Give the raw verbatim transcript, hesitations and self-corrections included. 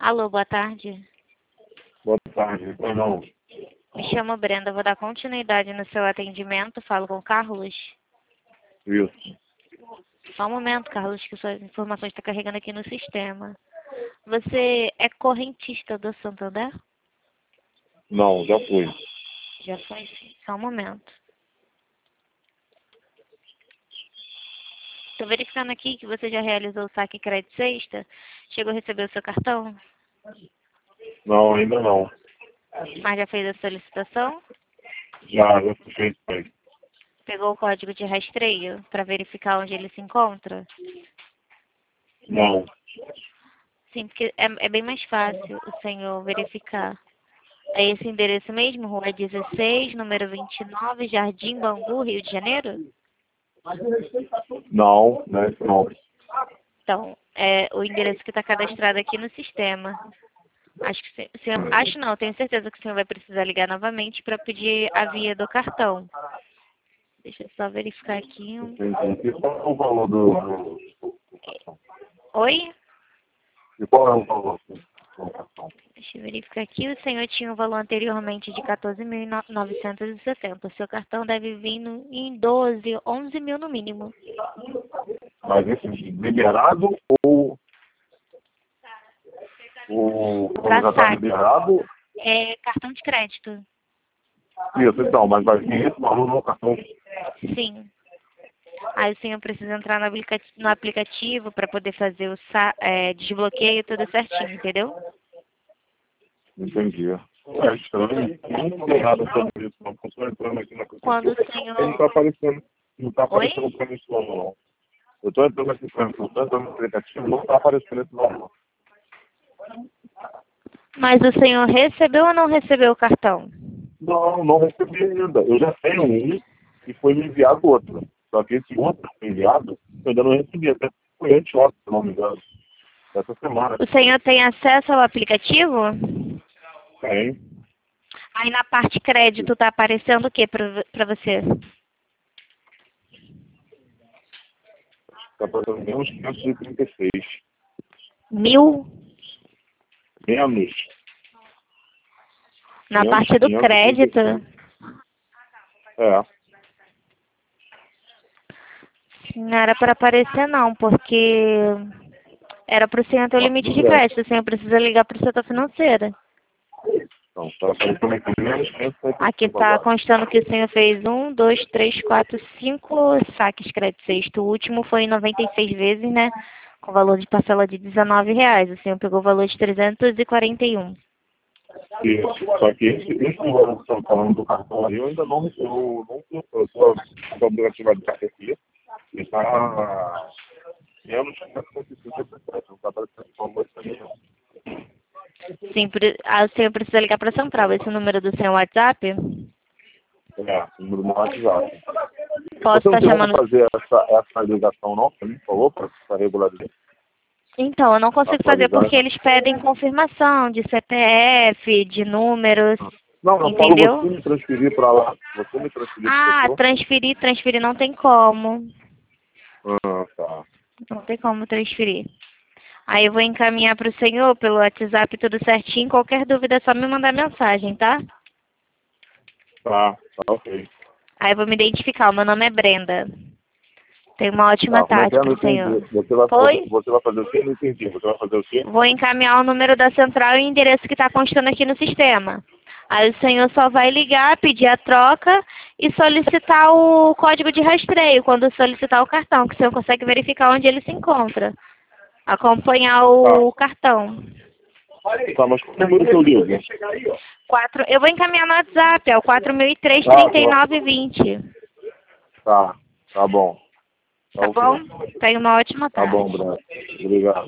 Alô, boa tarde. Boa tarde. Pois não. Me chamo Brenda, vou dar continuidade no seu atendimento. Falo com o Carlos. Isso. Só um momento, Carlos, que suas informações estão carregando aqui no sistema. Você é correntista do Santander? Não, já fui. Já foi, sim. Só um momento. Estou verificando aqui que você já realizou o saque crédito sexta. Chegou a receber o seu cartão? Não, ainda não. Mas já fez a solicitação? Já, já fui feito isso. Pegou o código de rastreio para verificar onde ele se encontra? Não. Sim, porque é, é bem mais fácil o senhor verificar. É esse endereço mesmo? Rua dezesseis, número vinte e nove, Jardim Bangu, Rio de Janeiro? Não, não é isso não. Então, é o endereço que está cadastrado aqui no sistema. Acho que se- o senhor, acho não, tenho certeza que o senhor vai precisar ligar novamente para pedir a via do cartão. Deixa eu só verificar aqui. um- Entendi. E qual é o valor do... Oi? E qual é o valor do cartão? Deixa eu verificar aqui. O senhor tinha o valor anteriormente de quatorze mil novecentos e setenta. O seu cartão deve vir no, em doze, onze mil no mínimo. Mas esse liberado ou... O Pra já está saque. liberado? É cartão de crédito. Isso, então, mas vai vir esse valor no cartão. Sim. Aí o senhor precisa entrar no aplicativo, no aplicativo para poder fazer o sa é, desbloqueio tudo certinho, entendeu? Entendi. É estranho. Não tem nada sobre isso, não. Estou entrando aqui na Quando o Ele não senhor... está aparecendo. Não está Oi? aparecendo para mim esse valor, não. Eu estou entrando aqui para mim, estou entrando no aplicativo, não está aparecendo esse valor. Mas o senhor recebeu ou não recebeu o cartão? Não, não recebi ainda. Eu já tenho um e foi me enviado outro. Só que esse outro que foi enviado, eu ainda não recebi. Até foi anteontem, se não me engano. Essa semana. O senhor tem acesso ao aplicativo? Tem. Aí na parte crédito tá aparecendo o que para para você? Está aparecendo menos quinhentos e trinta e seis. Mil? Menos. Na Menos parte do quinhentos e crédito? trinta e seis. É. Não era para aparecer não, porque era para o senhor ter o limite de crédito. O senhor precisa ligar para o setor financeiro. Então, está aparecendo aqui menos quinhentos e trinta e seis. Aqui está constando que o senhor fez um, dois, três, quatro, cinco saques crédito sexto. O último foi em noventa e seis vezes, né? Com valor de parcela de dezenove reais. O senhor pegou o valor de trezentos e quarenta e um. Isso. Só que esse, esse valor que estão falando do cartão aí, eu ainda não recebi. Eu não estou com a obrigativa de carta aqui. E está menos quinhentos e cinquenta e sete. Não está aparecendo como esse também, não. Sim, pre- ah, o senhor precisa ligar para a central. Esse é o número do seu WhatsApp? É, número no WhatsApp. Posso Você não estar tem como chamando... fazer essa, essa ligação, não? Você me falou para regularizar? Então, eu não consigo fazer Atualizar. porque eles pedem confirmação de C P F, de números, Não, eu falo entendeu? você me transferir para lá. Você me transferir para o Ah, setor? transferir, transferir não tem como. Ah, tá. Não tem como transferir. Aí eu vou encaminhar para o senhor pelo WhatsApp tudo certinho. Qualquer dúvida é só me mandar mensagem, tá? Tá, tá ok. Aí eu vou me identificar. O meu nome é Brenda. Tenha uma ótima Tá, como é que tarde é? para Não o senhor. entendi. Você vai, Oi? você vai fazer o quê? Não entendi. Você vai fazer o quê? Vou encaminhar o número da central e o endereço que está constando aqui no sistema. Aí o senhor só vai ligar, pedir a troca e solicitar o código de rastreio quando solicitar o cartão, que o senhor consegue verificar onde ele se encontra. Acompanhar o Tá. cartão. Tá, mas qual é o número que eu ligo? Quatro, eu vou encaminhar no WhatsApp, é o quatro mil e três, Ah, trinta e nove, vinte. tá. Tá bom. Tá Tá ok. bom? Tenha uma ótima Tá tarde. bom, Bruno. Obrigado.